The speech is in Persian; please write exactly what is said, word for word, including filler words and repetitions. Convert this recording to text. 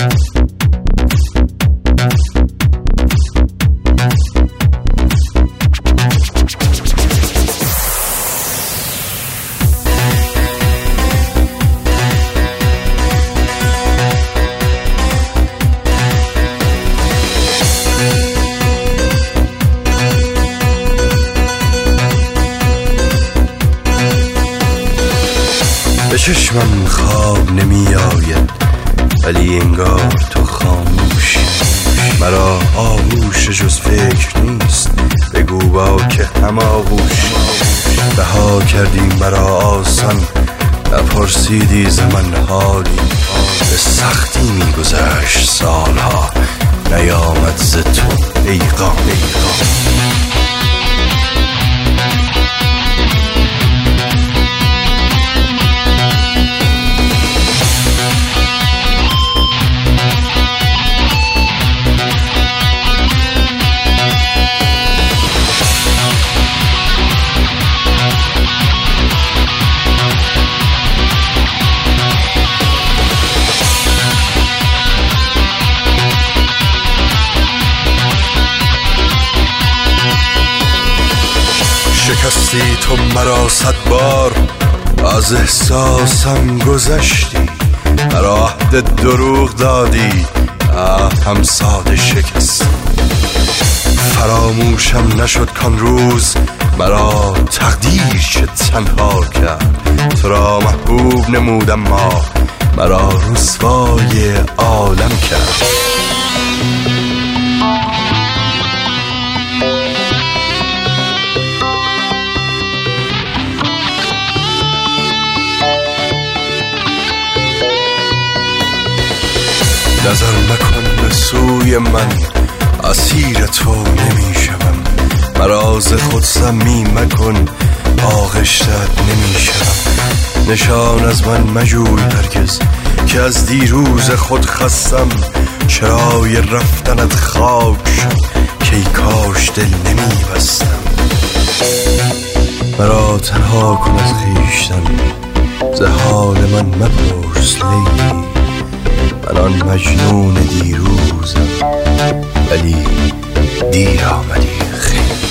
به چشمم خواب نمی آید ولی انگار تو خاموش، مرا آغوش جز فکر نیست، بگو با که هماغوش. رها کردیم مرا آسان، نپرسیدی ز من حالی، به سختی می گذشت سالها، نیامد ز تو پیغام. شکستی تو مرا صد بار، از احساسم گذشتی، مرا عهد دروغ دادی، عهدم ساده شکست. فراموشم نشد کان روز، مرا تقدیر چه تنها کرد، تو را محبوب نمود اما مرا رسوای عالم کرد. نظر مکن به سوی من، اسیر تو نمی شوم، مرا ز خود سمی مکن، آغشتت نمی شوم. نشان از من مجوی هرگز که از دیروز خود خستم، چرای رفتنت خاک شد که ای کاش دل نمی بستم. مرا تنها کن از خویشتن، ز حال من مپرس لیلی، من آن مجنون دیروزم ولی دیر آمدی خیلی.